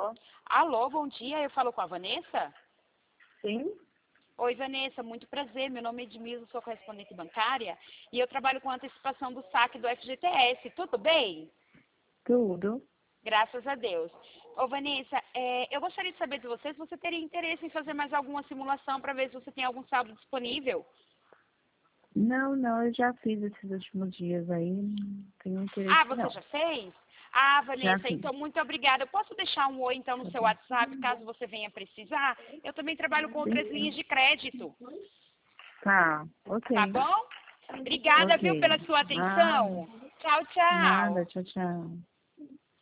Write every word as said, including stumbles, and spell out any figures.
Alô? Alô, bom dia, eu falo com a Vanessa? Sim? Oi, Vanessa, muito prazer, meu nome é Edmilson, sou correspondente bancária e eu trabalho com antecipação do saque do F G T S, tudo bem? Tudo. Graças a Deus. Ô, Vanessa, é, eu gostaria de saber de você se você teria interesse em fazer mais alguma simulação para ver se você tem algum saldo disponível. Não, não, eu já fiz esses últimos dias aí, não tenho Ah, interesse você não. já fez? Ah, Já Vanessa, fiz. então muito obrigada. Eu posso deixar um oi então no Tá seu bom. WhatsApp, caso você venha precisar? Eu também trabalho com Sim, outras sim. linhas de crédito, Tá, tá ok. bom? Obrigada, viu, Ok. pela sua Nada, atenção. Tchau, nada, tchau. tchau, tchau.